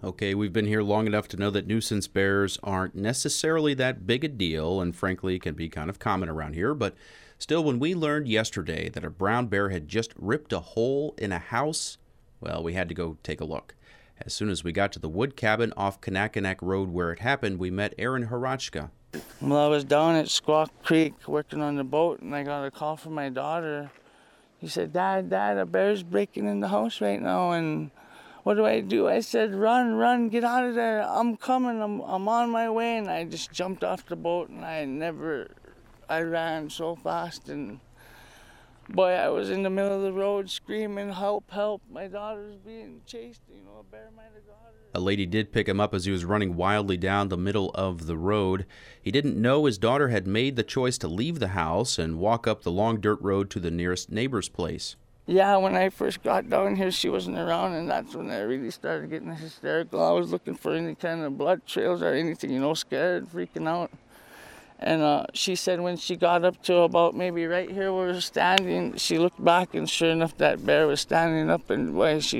Okay, we've been here long enough to know that nuisance bears aren't necessarily that big a deal and frankly can be kind of common around here. But still, when we learned yesterday that a brown bear had just ripped a hole in a house, well, we had to go take a look. As soon as we got to the wood cabin off Kanakanak Road where it happened, we met Aaron Harachka. Well, I was down at Squaw Creek working on the boat, and I got a call from my daughter. He said, Dad, a bear's breaking in the house right now, and what do I do? I said, run, get out of there. I'm coming, I'm on my way. And I just jumped off the boat, and I ran so fast, and boy, I was in the middle of the road screaming, help, help. My daughter's being chased, a bear might have got her. A lady did pick him up as he was running wildly down the middle of the road. He didn't know his daughter had made the choice to leave the house and walk up the long dirt road to the nearest neighbor's place. Yeah, when I first got down here, she wasn't around, and that's when I really started getting hysterical. I was looking for any kind of blood trails or anything, scared, freaking out. And she said when she got up to about maybe right here where we were standing, she looked back, and sure enough, that bear was standing up, and boy, she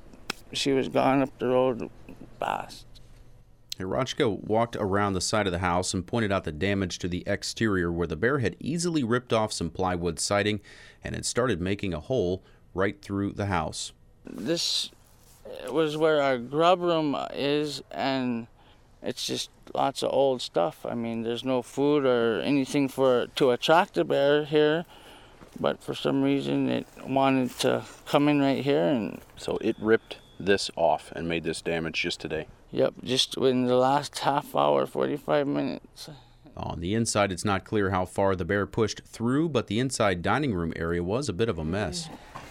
was gone up the road fast. Harachka walked around the side of the house and pointed out the damage to the exterior where the bear had easily ripped off some plywood siding and had started making a hole right through the house. This was where our grub room is, and it's just lots of old stuff. I mean, there's no food or anything to attract the bear here, but for some reason it wanted to come in right here. And so it ripped this off and made this damage just today? Yep, just in the last half hour, 45 minutes. On the inside, it's not clear how far the bear pushed through, but the inside dining room area was a bit of a mess.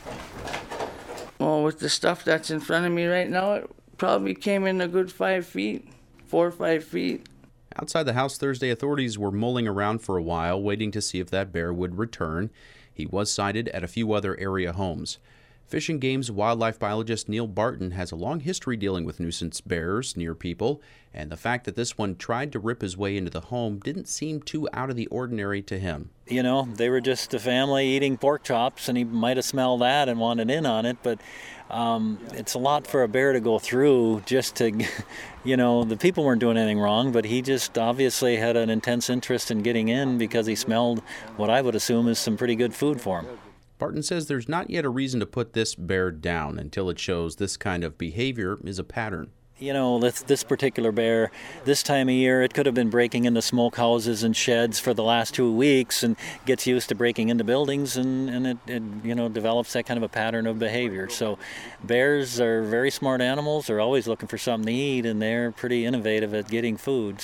Well, with the stuff that's in front of me right now, it probably came in a good 5 feet, 4 or 5 feet. Outside the house Thursday, authorities were mulling around for a while, waiting to see if that bear would return. He was sighted at a few other area homes. Fish and Game's wildlife biologist Neil Barton has a long history dealing with nuisance bears near people, and the fact that this one tried to rip his way into the home didn't seem too out of the ordinary to him. They were just a family eating pork chops, and he might have smelled that and wanted in on it, but it's a lot for a bear to go through just to, the people weren't doing anything wrong, but he just obviously had an intense interest in getting in because he smelled what I would assume is some pretty good food for him. Barton says there's not yet a reason to put this bear down until it shows this kind of behavior is a pattern. This particular bear, this time of year, it could have been breaking into smokehouses and sheds for the last 2 weeks and gets used to breaking into buildings, and it develops that kind of a pattern of behavior. So bears are very smart animals. They're always looking for something to eat, and they're pretty innovative at getting food.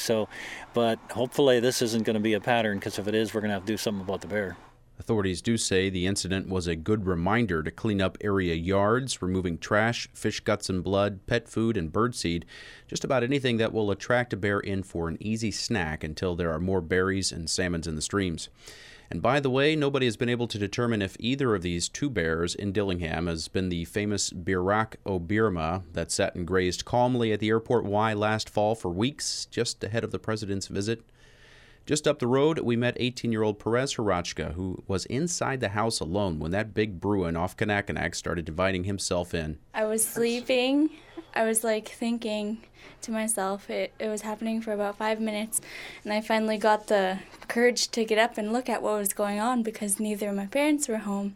But hopefully this isn't going to be a pattern, because if it is, we're going to have to do something about the bear. Authorities do say the incident was a good reminder to clean up area yards, removing trash, fish guts and blood, pet food, and birdseed, just about anything that will attract a bear in for an easy snack until there are more berries and salmons in the streams. And by the way, nobody has been able to determine if either of these two bears in Dillingham has been the famous Birak o Birma that sat and grazed calmly at the Airport Y last fall for weeks, just ahead of the president's visit. Just up the road, we met 18-year-old Perez Harachka, who was inside the house alone when that big Bruin off Kanakanak started inviting himself in. I was sleeping. I was thinking to myself. It was happening for about 5 minutes, and I finally got the courage to get up and look at what was going on because neither of my parents were home.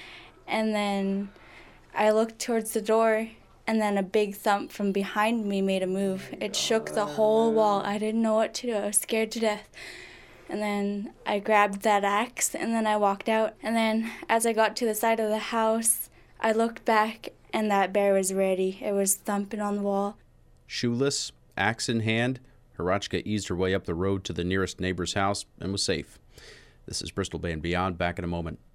And then I looked towards the door, and then a big thump from behind me made a move. It shook the whole wall. I didn't know what to do. I was scared to death. And then I grabbed that axe, and then I walked out. And then as I got to the side of the house, I looked back, and that bear was ready. It was thumping on the wall. Shoeless, axe in hand, Harachka eased her way up the road to the nearest neighbor's house and was safe. This is Bristol Bay and Beyond. Back in a moment.